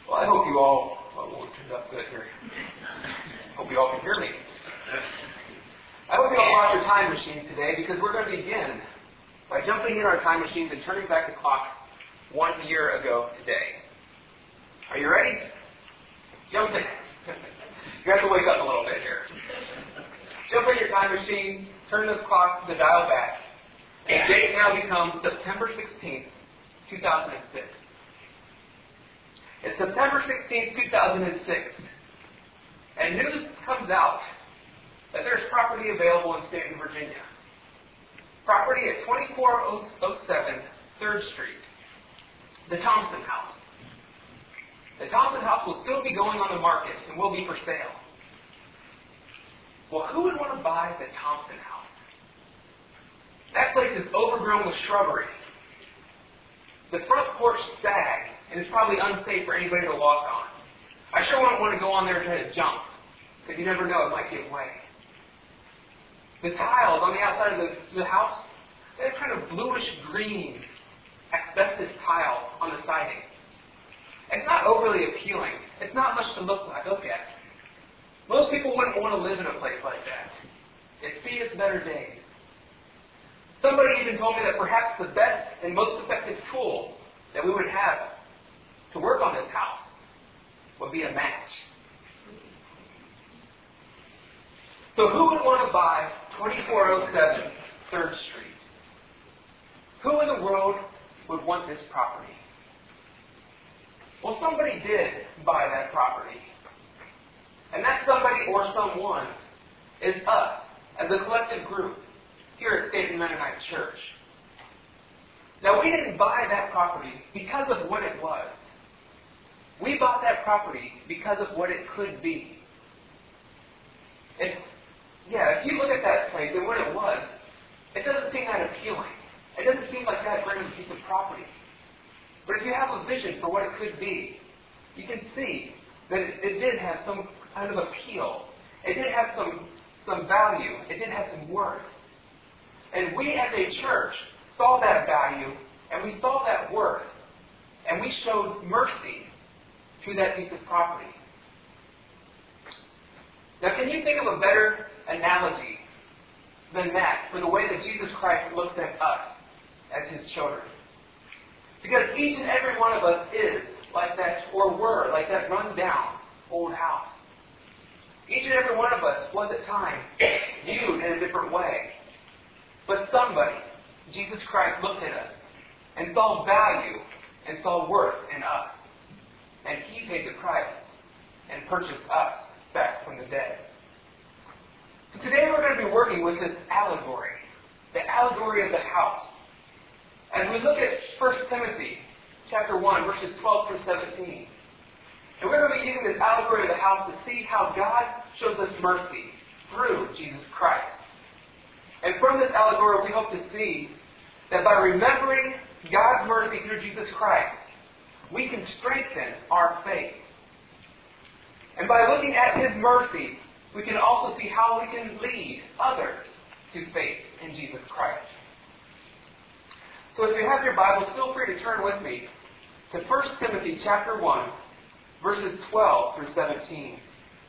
Well, I hope you all, it turned up good here. Hope you all can hear me. I hope you all brought your time machines today, because we're going to begin by jumping in our time machines and turning back the clocks 1 year ago today. Are you ready? Jump in. You have to wake up a little bit here. Jump in your time machine, turn the clock, the dial back. And the date now becomes September 16th, 2006. It's September 16th, 2006. And news comes out that there's property available in Stanton, Virginia. Property at 2407 3rd Street. The Thompson House. The Thompson House will still be going on the market and will be for sale. Well, who would want to buy the Thompson House? That place is overgrown with shrubbery. The front porch sags and is probably unsafe for anybody to walk on. I sure wouldn't want to go on there and try to jump, because you never know, it might give way. The tiles on the outside of the house, there's kind of bluish-green asbestos tile on the siding. It's not overly appealing. It's not much to look at. Most people wouldn't want to live in a place like that. It's seen its better days. Somebody even told me that perhaps the best and most effective tool that we would have to work on this house would be a match. So who would want to buy 2407 3rd Street? Who in the world would want this property? Well, somebody did buy that property. And that somebody or someone is us, as a collective group, here at Stanton Mennonite Church. Now, we didn't buy that property because of what it was. We bought that property because of what it could be. If you look at that place and what it was, it doesn't seem that appealing. It doesn't seem like that great of a piece of property. But if you have a vision for what it could be, you can see that it did have some kind of appeal. It did have some value. It did have some worth. And we as a church saw that value, and we saw that worth, and we showed mercy to that piece of property. Now, can you think of a better analogy than that for the way that Jesus Christ looks at us as His children? Because each and every one of us is like that, or were like that run-down old house. Each and every one of us was at times viewed in a different way. But somebody, Jesus Christ, looked at us and saw value and saw worth in us. And He paid the price and purchased us back from the dead. So today we're going to be working with this allegory, the allegory of the house. As we look at 1 Timothy chapter 1, verses 12 through 17. And we're going to be using this allegory of the house to see how God shows us mercy through Jesus Christ. And from this allegory, we hope to see that by remembering God's mercy through Jesus Christ, we can strengthen our faith. And by looking at His mercy, we can also see how we can lead others to faith in Jesus Christ. So if you have your Bibles, feel free to turn with me to 1 Timothy chapter 1, verses 12 through 17.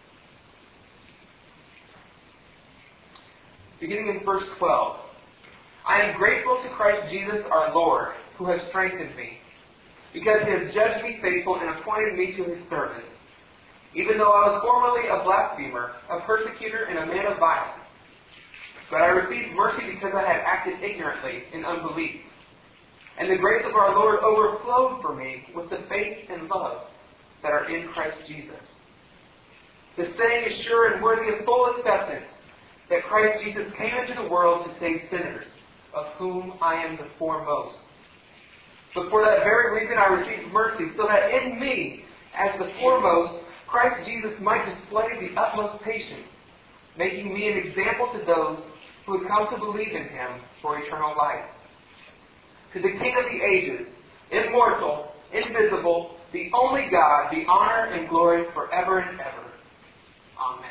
Beginning in verse 12. I am grateful to Christ Jesus our Lord, who has strengthened me, because He has judged me faithful and appointed me to His service, even though I was formerly a blasphemer, a persecutor, and a man of violence. But I received mercy because I had acted ignorantly in unbelief. And the grace of our Lord overflowed for me with the faith and love that are in Christ Jesus. The saying is sure and worthy of full acceptance, that Christ Jesus came into the world to save sinners, of whom I am the foremost. But for that very reason I received mercy, so that in me, as the foremost, Christ Jesus might display the utmost patience, making me an example to those who would come to believe in Him for eternal life. To the King of the ages, immortal, invisible, the only God, be honor and glory forever and ever. Amen.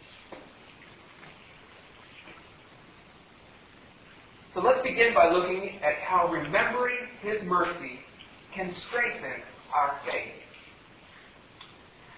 So let's begin by looking at how remembering His mercy can strengthen our faith.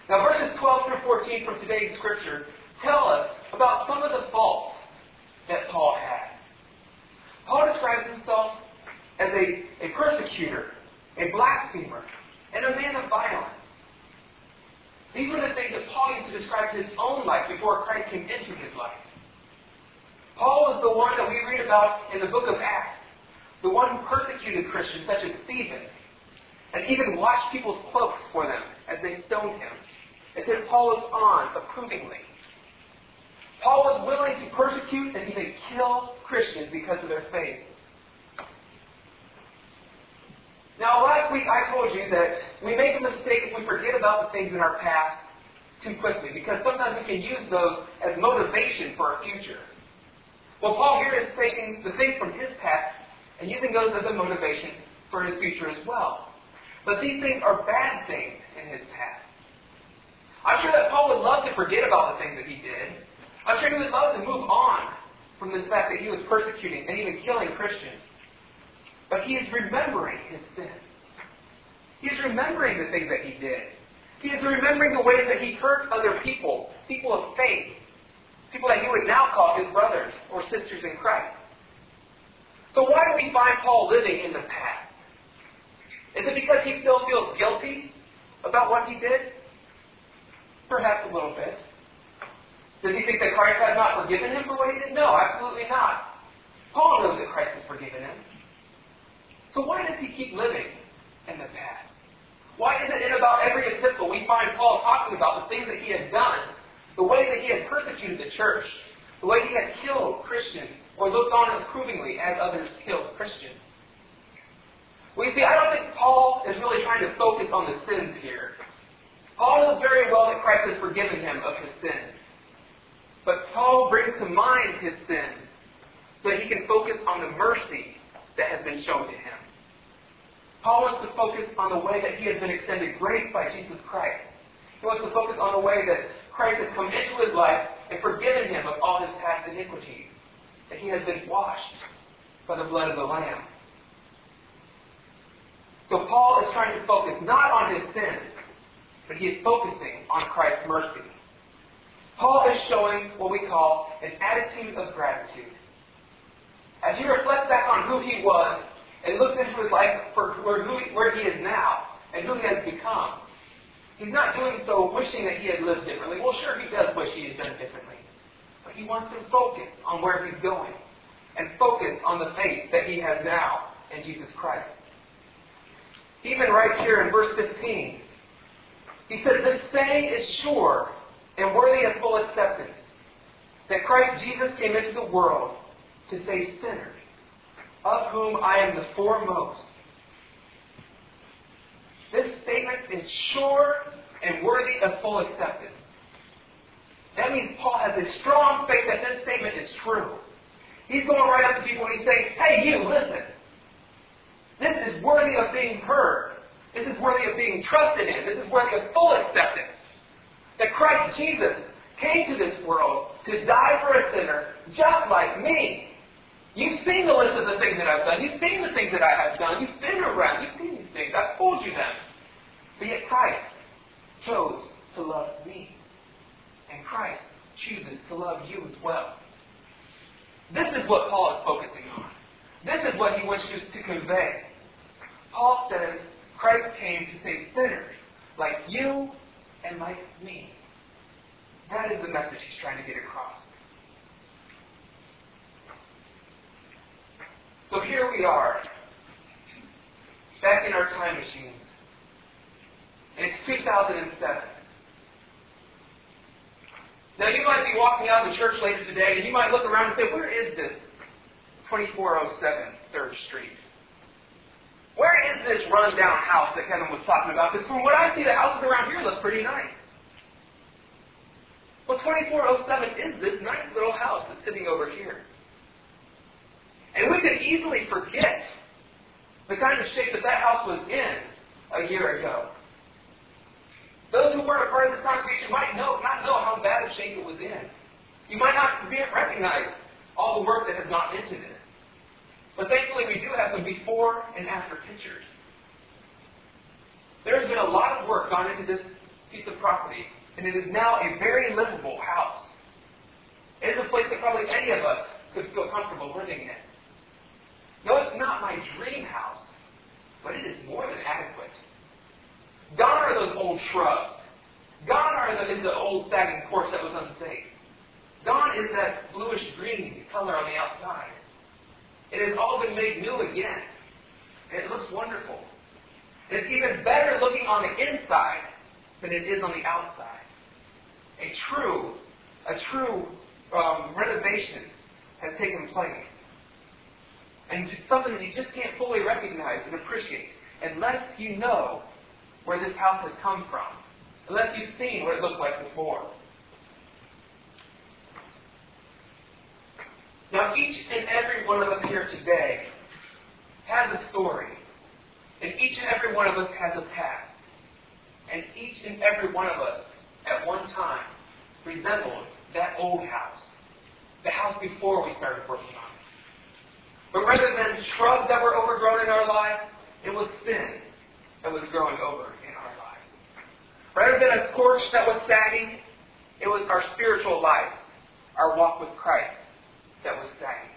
Now, verses 12 through 14 from today's scripture tell us about some of the faults that Paul had. Paul describes himself as a persecutor, a blasphemer, and a man of violence. These were the things that Paul used to describe his own life before Christ came into his life. Paul was the one that we read about in the book of Acts, the one who persecuted Christians such as Stephen, and even washed people's cloaks for them as they stoned him. It says Paul was on approvingly. Paul was willing to persecute and even kill Christians because of their faith. Now, last week I told you that we make a mistake if we forget about the things in our past too quickly, because sometimes we can use those as motivation for our future. Well, Paul here is taking the things from his past and using those as a motivation for his future as well. But these things are bad things in his past. I'm sure that Paul would love to forget about the things that he did. I'm sure he would love to move on from this fact that he was persecuting and even killing Christians. But he is remembering his sin. He is remembering the things that he did. He is remembering the ways that he hurt other people, people of faith, people that he would now call his brothers or sisters in Christ. So why do we find Paul living in the past? Is it because he still feels guilty about what he did? Perhaps a little bit. Does he think that Christ has not forgiven him for what he did? No, absolutely not. Paul knows that Christ has forgiven him. So why does he keep living in the past? Why isn't it about every epistle we find Paul talking about the things that he had done, the way that he had persecuted the church, the way he had killed Christians, or looked on approvingly as others killed Christians? Well, you see, I don't think Paul is really trying to focus on the sins here. Paul knows very well that Christ has forgiven him of his sins. But Paul brings to mind his sins so that he can focus on the mercy that has been shown to him. Paul wants to focus on the way that he has been extended grace by Jesus Christ. He wants to focus on the way that Christ has come into his life and forgiven him of all his past iniquities. That he has been washed by the blood of the Lamb. So Paul is trying to focus not on his sins, but he is focusing on Christ's mercy. Paul is showing what we call an attitude of gratitude. As he reflects back on who he was and looks into his life for where he is now and who he has become, he's not doing so wishing that he had lived differently. Well, sure, he does wish he had done differently. But he wants to focus on where he's going and focus on the faith that he has now in Jesus Christ. Even right here in verse 15, he says, "This saying is sure and worthy of full acceptance, that Christ Jesus came into the world to save sinners, of whom I am the foremost." This statement is sure and worthy of full acceptance. That means Paul has a strong faith that this statement is true. He's going right up to people and he's saying, "Hey, you, listen. This is worthy of being heard. This is worthy of being trusted in. This is worthy of full acceptance. That Christ Jesus came to this world to die for a sinner just like me. You've seen the list of the things that I've done. You've seen the things that I have done. You've been around. You've seen these things. I've told you them. But yet Christ chose to love me. And Christ chooses to love you as well." This is what Paul is focusing on. This is what he wishes to convey. Paul says Christ came to save sinners like you and like me. That is the message he's trying to get across. So here we are, back in our time machines. And it's 2007. Now you might be walking out of the church later today and you might look around and say, "Where is this 2407 3rd Street? Where is this rundown house that Kevin was talking about? Because from what I see, the houses around here look pretty nice." Well, 2407 is this nice little house that's sitting over here. And we could easily forget the kind of shape that house was in a year ago. Those who weren't a part of this congregation might not know how bad a shape it was in. You might not recognize all the work that has gone into this. But thankfully we do have some before and after pictures. There's been a lot of work gone into this piece of property, and it is now a very livable house. It is a place that probably any of us could feel comfortable living in. No, it's not my dream house, but it is more than adequate. Gone are those old shrubs. Gone is the old sagging porch that was unsafe. Gone is that bluish-green color on the outside. It has all been made new again. It looks wonderful. It's even better looking on the inside than it is on the outside. A true renovation has taken place. And it's something that you just can't fully recognize and appreciate unless you know where this house has come from. Unless you've seen what it looked like before. Now, each and every one of us here today has a story. And each and every one of us has a past. And each and every one of us, at one time, resembled that old house. The house before we started working on it. But rather than shrubs that were overgrown in our lives, it was sin that was growing over in our lives. Rather than a porch that was sagging, it was our spiritual lives, our walk with Christ, that was sagging.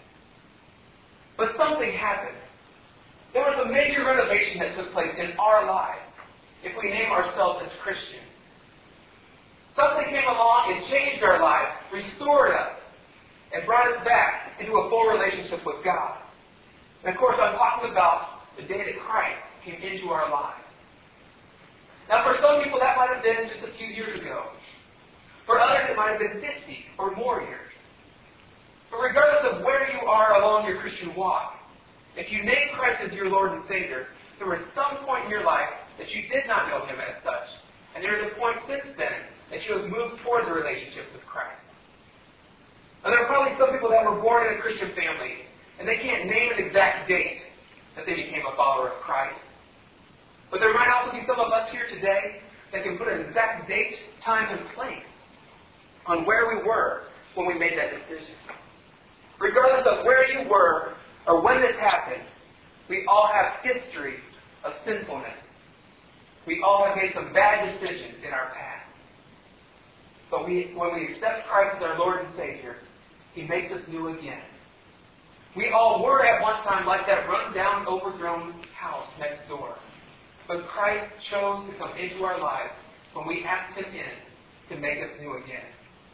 But something happened. There was a major renovation that took place in our lives, if we name ourselves as Christians. Something came along and changed our lives, restored us, and brought us back into a full relationship with God. And of course, I'm talking about the day that Christ came into our lives. Now, for some people, that might have been just a few years ago. For others, it might have been 50 or more years. But regardless of where you are along your Christian walk, if you name Christ as your Lord and Savior, there was some point in your life that you did not know Him as such. And there is a point since then that you have moved towards a relationship with Christ. Now, there are probably some people that were born in a Christian family, and they can't name an exact date that they became a follower of Christ. But there might also be some of us here today that can put an exact date, time, and place on where we were when we made that decision. Regardless of where you were or when this happened, we all have history of sinfulness. We all have made some bad decisions in our past. But when we accept Christ as our Lord and Savior, He makes us new again. We all were at one time like that run-down, overgrown house next door. But Christ chose to come into our lives when we asked Him in to make us new again.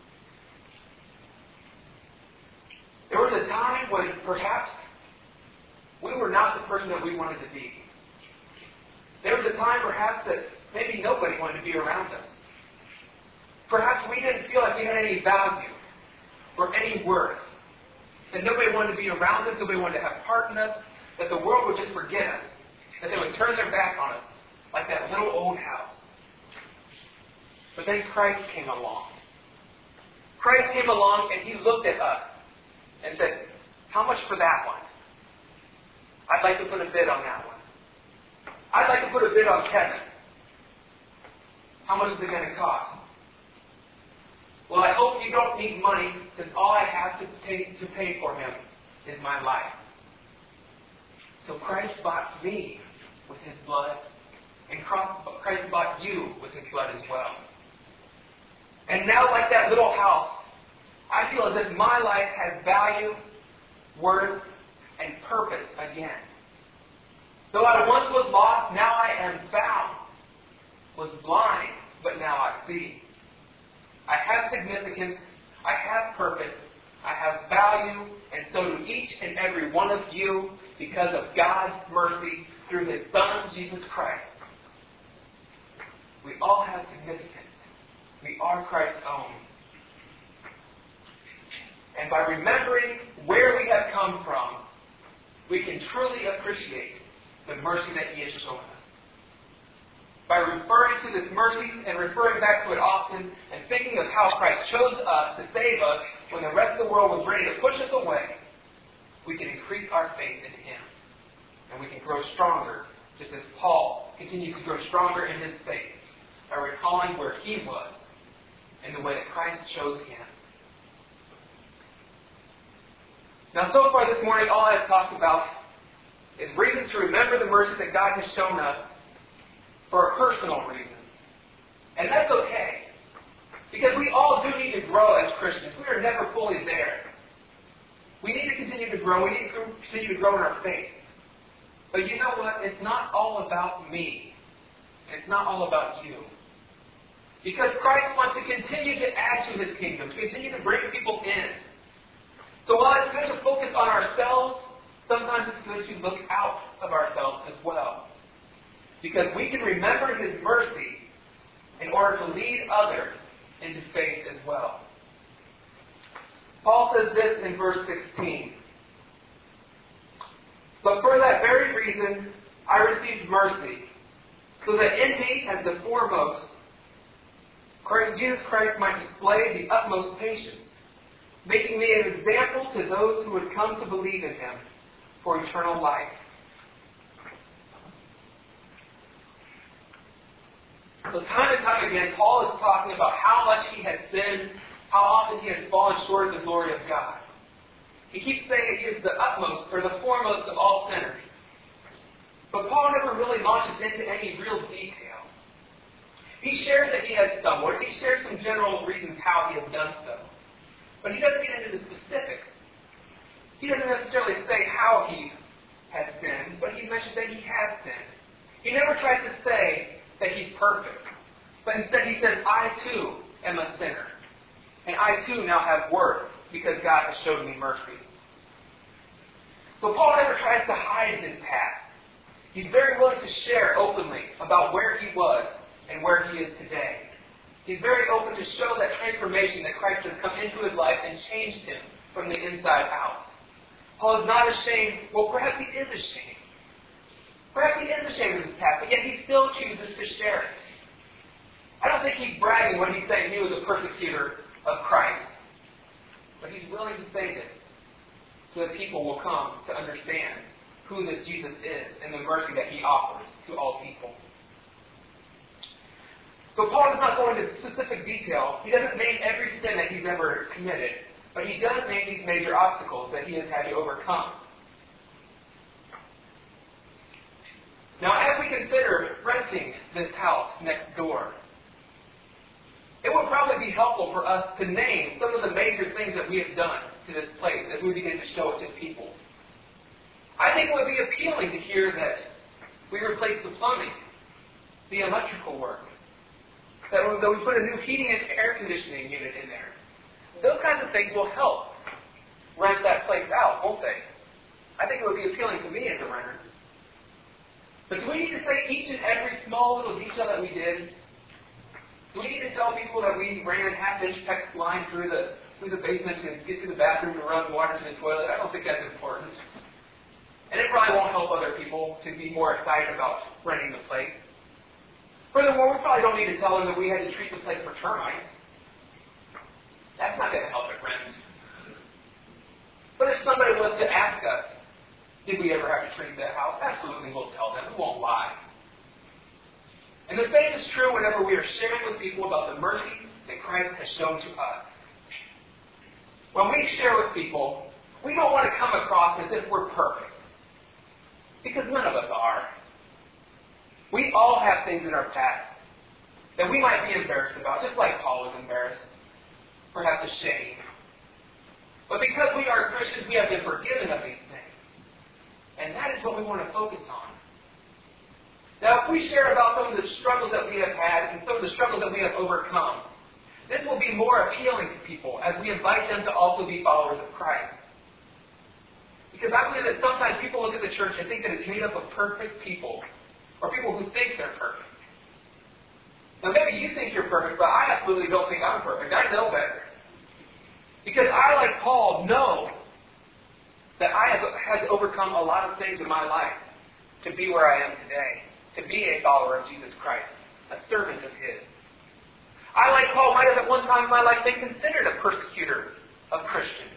There was a time when perhaps we were not the person that we wanted to be. There was a time perhaps that maybe nobody wanted to be around us. Perhaps we didn't feel like we had any value or any worth. That nobody wanted to be around us, nobody wanted to have part in us, that the world would just forget us, that they would turn their back on us, like that little old house. But then Christ came along. Christ came along and He looked at us and said, "How much for that one? I'd like to put a bid on that one. I'd like to put a bid on Kevin. How much is it going to cost? Well, I hope you don't need money, because all I have to pay for him is my life." So Christ bought me with His blood, and Christ bought you with His blood as well. And now, like that little house, I feel as if my life has value, worth, and purpose again. Though I once was lost, now I am found. Was blind, but now I see. I have significance, I have purpose, I have value, and so do each and every one of you because of God's mercy through His Son, Jesus Christ. We all have significance. We are Christ's own. And by remembering where we have come from, we can truly appreciate the mercy that He has shown us. By referring to this mercy and referring back to it often and thinking of how Christ chose us to save us when the rest of the world was ready to push us away, we can increase our faith in Him. And we can grow stronger, just as Paul continues to grow stronger in his faith by recalling where he was and the way that Christ chose him. Now, so far this morning, all I've talked about is reasons to remember the mercy that God has shown us for personal reasons. And that's okay. Because we all do need to grow as Christians. We are never fully there. We need to continue to grow. We need to continue to grow in our faith. But you know what? It's not all about me. It's not all about you. Because Christ wants to continue to add to His kingdom, to continue to bring people in. So while it's good to focus on ourselves, sometimes it's good to look out of ourselves as well. Because we can remember His mercy in order to lead others into faith as well. Paul says this in verse 16. But for that very reason, I received mercy, so that in me, as the foremost, Jesus Christ might display the utmost patience, making me an example to those who would come to believe in Him for eternal life. So time and time again, Paul is talking about how much he has sinned, how often he has fallen short of the glory of God. He keeps saying that he is the utmost, or the foremost of all sinners. But Paul never really launches into any real detail. He shares that he has stumbled. He shares some general reasons how he has done so. But he doesn't get into the specifics. He doesn't necessarily say how he has sinned, but he mentions that he has sinned. He never tries to say that he's perfect. But instead he says, I too am a sinner. And I too now have worth because God has showed me mercy. So Paul never tries to hide his past. He's very willing to share openly about where he was and where he is today. He's very open to show that transformation that Christ has come into his life and changed him from the inside out. Paul is not ashamed. Well, perhaps he is ashamed. Perhaps he is ashamed of his past, but yet he still chooses to share it. I don't think he's bragging when he's saying he was a persecutor of Christ. But he's willing to say this so that people will come to understand who this Jesus is and the mercy that He offers to all people. So Paul does not go into specific detail. He doesn't name every sin that he's ever committed, but he does name these major obstacles that he has had to overcome. Now, as we consider renting this house next door, it would probably be helpful for us to name some of the major things that we have done to this place as we begin to show it to people. I think it would be appealing to hear that we replaced the plumbing, the electrical work, that we put a new heating and air conditioning unit in there. Those kinds of things will help rent that place out, won't they? I think it would be appealing to me as a renter. But do we need to say each and every small little detail that we did? Do we need to tell people that we ran a half-inch PEX line through the basement to get to the bathroom to run water to the toilet? I don't think that's important. And it probably won't help other people to be more excited about renting the place. Furthermore, we probably don't need to tell them that we had to treat the place for termites. That's not going to help it rent. But if somebody was to ask us, did we ever have to treat that house? Absolutely, we'll tell them. We won't lie. And the same is true whenever we are sharing with people about the mercy that Christ has shown to us. When we share with people, we don't want to come across as if we're perfect. Because none of us are. We all have things in our past that we might be embarrassed about, just like Paul was embarrassed, perhaps ashamed. But because we are Christians, we have been forgiven of these things. And that is what we want to focus on. Now, if we share about some of the struggles that we have had and some of the struggles that we have overcome, this will be more appealing to people as we invite them to also be followers of Christ. Because I believe that sometimes people look at the church and think that it's made up of perfect people, or people who think they're perfect. Now, maybe you think you're perfect, but I absolutely don't think I'm perfect. I know better. Because I, like Paul, know that I have had to overcome a lot of things in my life to be where I am today, to be a follower of Jesus Christ, a servant of His. I, like Paul, might have at one time in my life been considered a persecutor of Christians.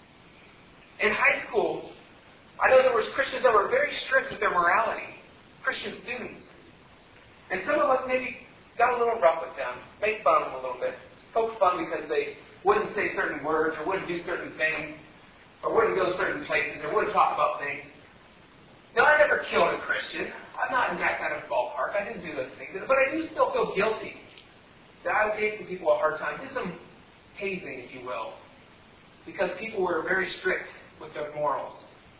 In high school, I know there was Christians that were very strict with their morality, Christian students. And some of us maybe got a little rough with them, made fun of them a little bit, poked fun because they wouldn't say certain words or wouldn't do certain things, or wouldn't go certain places, or wouldn't talk about things. Now, I never killed a Christian. I'm not in that kind of ballpark. I didn't do those things. But I do still feel guilty that I gave some people a hard time, did some hazing, if you will, because people were very strict with their morals.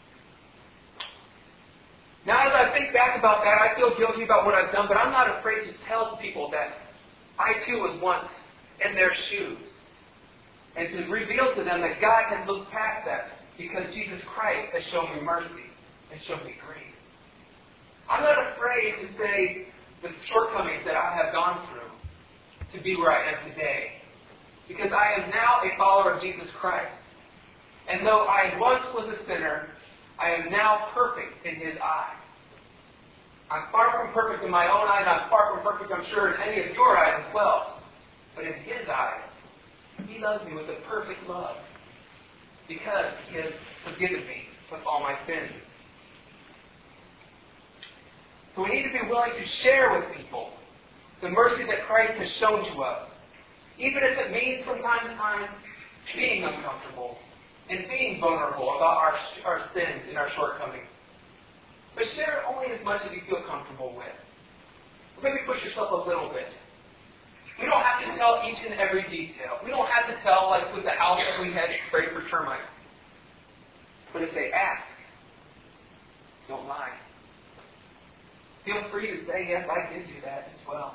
Now, as I think back about that, I feel guilty about what I've done, but I'm not afraid to tell people that I too was once in their shoes, and to reveal to them that God has looked past that because Jesus Christ has shown me mercy and shown me grace. I'm not afraid to say the shortcomings that I have gone through to be where I am today, because I am now a follower of Jesus Christ. And though I once was a sinner, I am now perfect in His eyes. I'm far from perfect in my own eyes. I'm far from perfect, I'm sure, in any of your eyes as well. But in His eyes, He loves me with a perfect love because He has forgiven me with all my sins. So we need to be willing to share with people the mercy that Christ has shown to us, even if it means from time to time being uncomfortable and being vulnerable about our sins and our shortcomings. But share only as much as you feel comfortable with. Or maybe push yourself a little bit. We don't have to tell each and every detail. We don't have to tell, like with the house that we had sprayed for termites. But if they ask, don't lie. Feel free to say, yes, I did do that as well.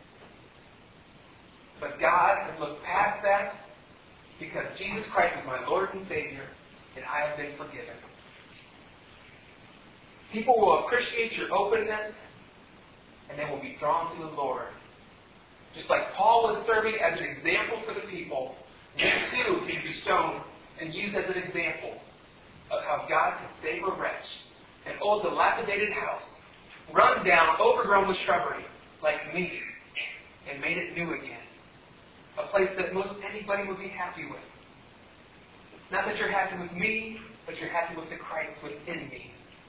But God has looked past that because Jesus Christ is my Lord and Savior, and I have been forgiven. People will appreciate your openness, and they will be drawn to the Lord. Just like Paul was serving as an example for the people, we too can be shown and used as an example of how God can save a wretch, an old dilapidated house, run down, overgrown with shrubbery, like me, and made it new again. A place that most anybody would be happy with. Not that you're happy with me, but you're happy with the Christ within me.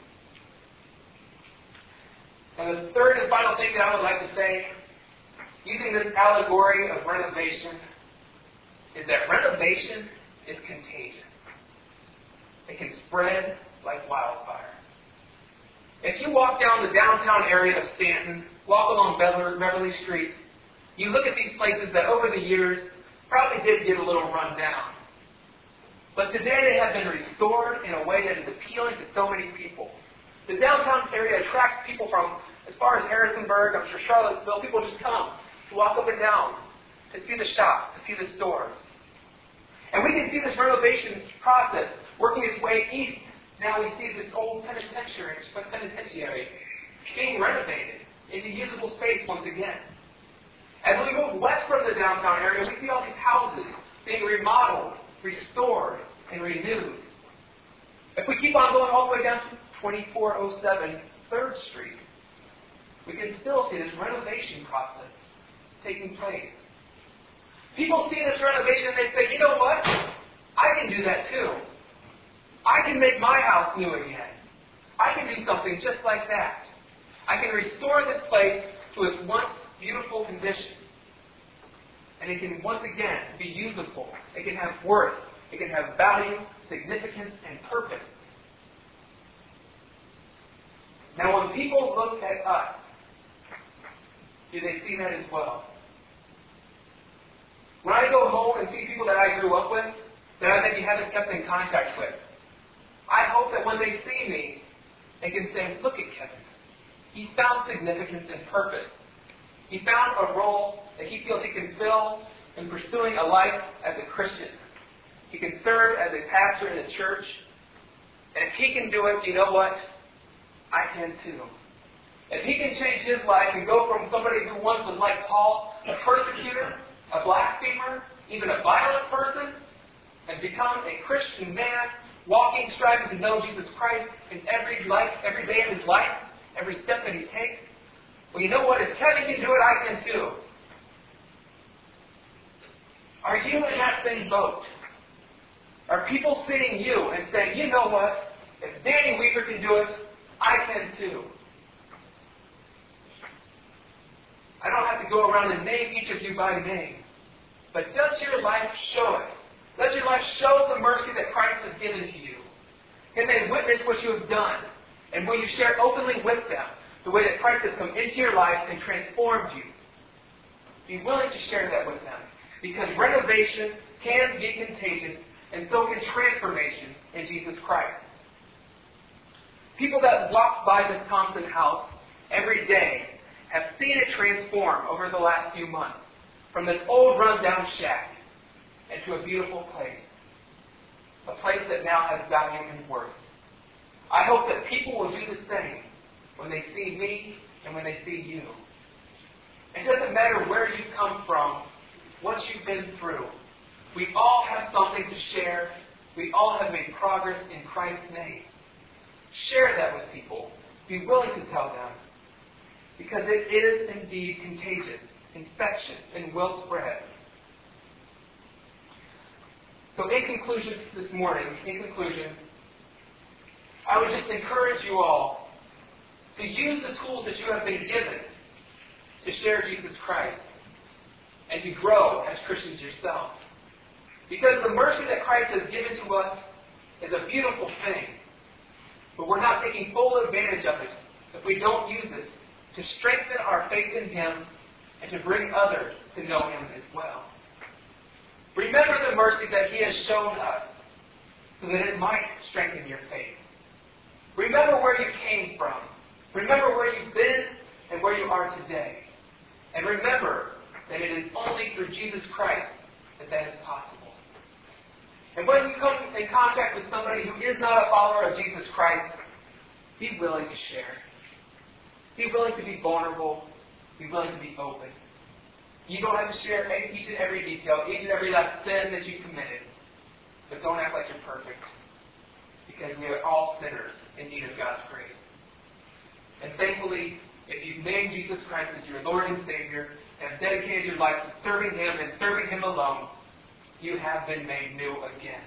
And the third and final thing that I would like to say, using this allegory of renovation, is that renovation is contagious. It can spread like wildfire. If you walk down the downtown area of Stanton, walk along Beverly Street, you look at these places that over the years probably did get a little run down. But today they have been restored in a way that is appealing to so many people. The downtown area attracts people from as far as Harrisonburg, I'm sure Charlottesville. People just come to walk up and down, to see the shops, to see the stores. And we can see this renovation process working its way east. Now we see this old penitentiary being renovated into usable space once again. As we move west from the downtown area, we see all these houses being remodeled, restored, and renewed. If we keep on going all the way down to 2407 3rd Street, we can still see this renovation process taking place. People see this renovation and they say, you know what? I can do that too. I can make my house new again. I can do something just like that. I can restore this place to its once beautiful condition. And it can once again be usable. It can have worth. It can have value, significance, and purpose. Now when people look at us, do they see that as well? When I go home and see people that I grew up with, that I maybe haven't kept in contact with, I hope that when they see me, they can say, look at Kevin. He found significance and purpose. He found a role that he feels he can fill in pursuing a life as a Christian. He can serve as a pastor in a church. And if he can do it, you know what? I can too. If he can change his life and go from somebody who once was like Paul, a persecutor, a blasphemer, even a violent person, and become a Christian man, walking, striving to know Jesus Christ in every day of his life, every step that he takes, well, you know what? If Kevin can do it, I can too. Are you in that same boat? Are people seeing you and saying, you know what? If Danny Weaver can do it, I can too. I don't have to go around and name each of you by name. But does your life show it? Does your life show the mercy that Christ has given to you? Can they witness what you have done? And will you share openly with them the way that Christ has come into your life and transformed you? Be willing to share that with them. Because renovation can be contagious, and so can transformation in Jesus Christ. People that walk by this Thompson house every day have seen it transform over the last few months from this old rundown shack into a beautiful place. A place that now has value and worth. I hope that people will do the same when they see me and when they see you. It doesn't matter where you come from, what you've been through. We all have something to share. We all have made progress in Christ's name. Share that with people. Be willing to tell them. Because it is indeed contagious, infectious, and will spread. So in conclusion this morning, I would just encourage you all to use the tools that you have been given to share Jesus Christ and to grow as Christians yourself. Because the mercy that Christ has given to us is a beautiful thing. But we're not taking full advantage of it if we don't use it to strengthen our faith in Him and to bring others to know Him as well. Remember the mercy that He has shown us so that it might strengthen your faith. Remember where you came from. Remember where you've been and where you are today. And remember that it is only through Jesus Christ that is possible. And when you come in contact with somebody who is not a follower of Jesus Christ, be willing to share. Be willing to be vulnerable. Be willing to be open. You don't have to share each and every detail, each and every last sin that you committed. But don't act like you're perfect. Because we are all sinners in need of God's grace. And thankfully, if you've named Jesus Christ as your Lord and Savior, and have dedicated your life to serving Him and serving Him alone, you have been made new again.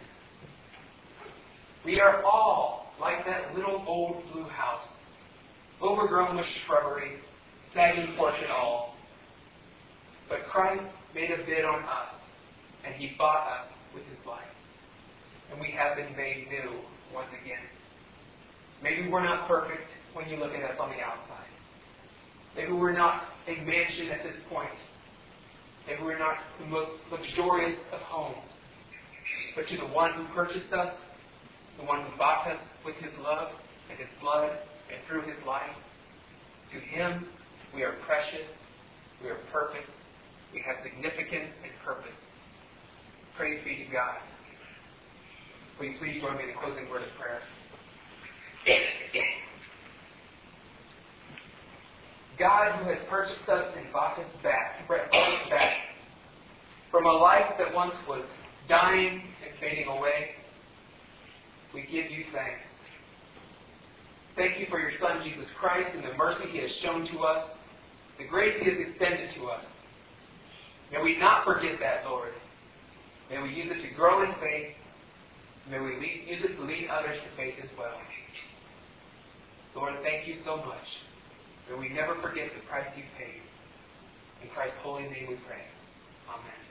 We are all like that little old blue house, overgrown with shrubbery, sagging porch and all. But Christ made a bid on us, and He bought us with His life. And we have been made new once again. Maybe we're not perfect when you look at us on the outside. Maybe we're not a mansion at this point. Maybe we're not the most luxurious of homes. But to the one who purchased us, the one who bought us with His love and His blood and through His life, to Him we are precious, we are perfect, we have significance and purpose. Praise be to God. Will you please join me in the closing word of prayer? God, who has purchased us and brought us back from a life that once was dying and fading away, we give you thanks. Thank you for your Son, Jesus Christ, and the mercy He has shown to us, the grace He has extended to us. May we not forget that, Lord. May we use it to grow in faith. May we use it to lead others to faith as well. Lord, thank you so much. May we never forget the price you paid. In Christ's holy name we pray. Amen.